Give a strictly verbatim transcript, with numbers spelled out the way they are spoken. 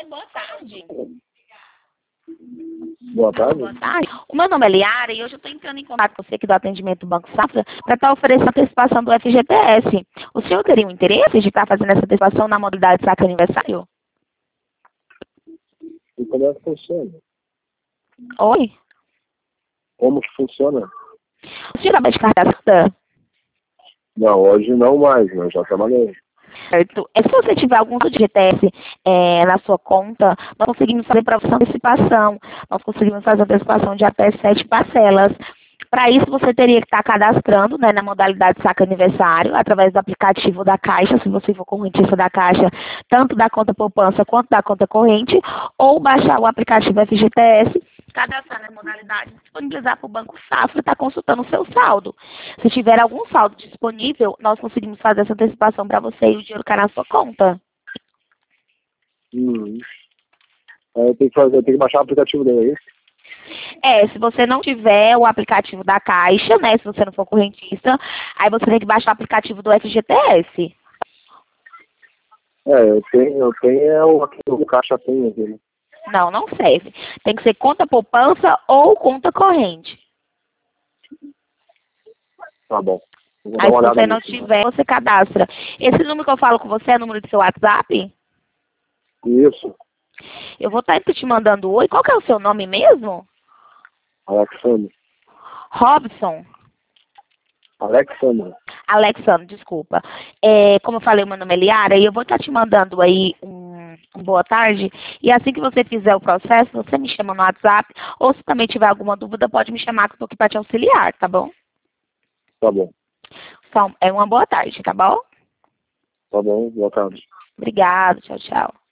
boa tarde. Boa tarde. Boa tarde. O meu nome é Liara e hoje eu estou entrando em contato com você aqui do atendimento do Banco Safra para estar oferecendo a antecipação do F G T S. O senhor teria um interesse de estar fazendo essa antecipação na modalidade saque aniversário? E como é que funciona? Oi? Como que funciona? O senhor trabalha de carteira assinada? Não, hoje não mais, eu já trabalhei. Certo. É, se você tiver algum F G T S é, na sua conta, nós conseguimos fazer para você antecipação. Nós conseguimos fazer antecipação de até sete parcelas. Para isso, você teria que estar cadastrando, né, na modalidade saque aniversário, através do aplicativo da Caixa, se você for correntista da Caixa, tanto da conta poupança quanto da conta corrente, ou baixar o aplicativo F G T S, cadastrar na modalidade, disponibilizar para o Banco Safra e estar consultando o seu saldo. Se tiver algum saldo disponível, nós conseguimos fazer essa antecipação para você e o dinheiro cair na sua conta. Hum. Aí eu tenho que fazer, eu tenho que baixar o aplicativo dele, é isso? É, se você não tiver o aplicativo da Caixa, né, se você não for correntista, aí você tem que baixar o aplicativo do F G T S. É, eu tenho, eu tenho é o, aqui, o caixa tem aquele. Não, não serve. Tem que ser conta poupança ou conta corrente. Tá bom. Eu vou dar Aí uma se olhada você não nisso, né? tiver, você cadastra. Esse número que eu falo com você é o número do seu WhatsApp? Isso, Eu vou estar te mandando oi. Qual que é o seu nome mesmo? Alexandre. Robson. Alexandre. Alexandre, desculpa. É, como eu falei, o meu nome é Liara e eu vou estar te mandando aí um, um boa tarde. E assim que você fizer o processo, você me chama no WhatsApp. Ou se também tiver alguma dúvida, pode me chamar que eu estou aqui para te auxiliar, tá bom? Tá bom. Então, é uma boa tarde, tá bom? Tá bom, boa tarde. Obrigada, tchau, tchau.